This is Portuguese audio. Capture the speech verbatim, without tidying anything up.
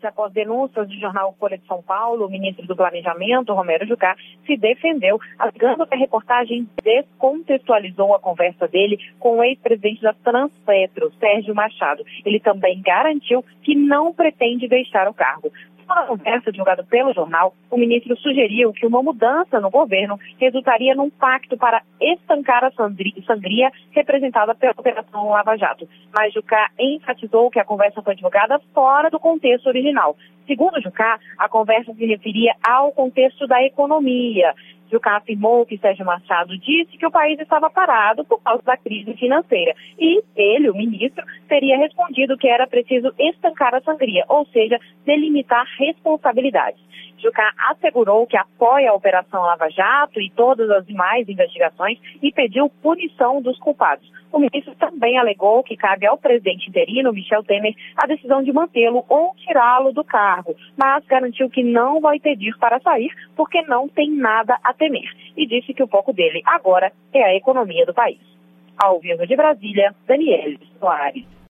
Após denúncias do jornal Folha de São Paulo, o ministro do Planejamento, Romero Jucá, se defendeu, alegando que a reportagem descontextualizou a conversa dele com o ex-presidente da Transpetro, Sérgio Machado. Ele também garantiu que não pretende deixar o cargo. Na conversa divulgada pelo jornal, o ministro sugeriu que uma mudança no governo resultaria num pacto para estancar a sangria representada pela Operação Lava Jato. Mas Jucá enfatizou que a conversa foi divulgada fora do contexto original. Segundo Jucá, a conversa se referia ao contexto da economia. Jucá afirmou que Sérgio Machado disse que o país estava parado por causa da crise financeira. E ele, o ministro, teria respondido que era preciso estancar a sangria, ou seja, delimitar responsabilidades. Jucá assegurou que apoia a Operação Lava Jato e todas as demais investigações e pediu punição dos culpados. O ministro também alegou que cabe ao presidente interino, Michel Temer, a decisão de mantê-lo ou tirá-lo do cargo, mas garantiu que não vai pedir para sair porque não tem nada a temer. E disse que o foco dele agora é a economia do país. Ao vivo de Brasília, Daniele Soares.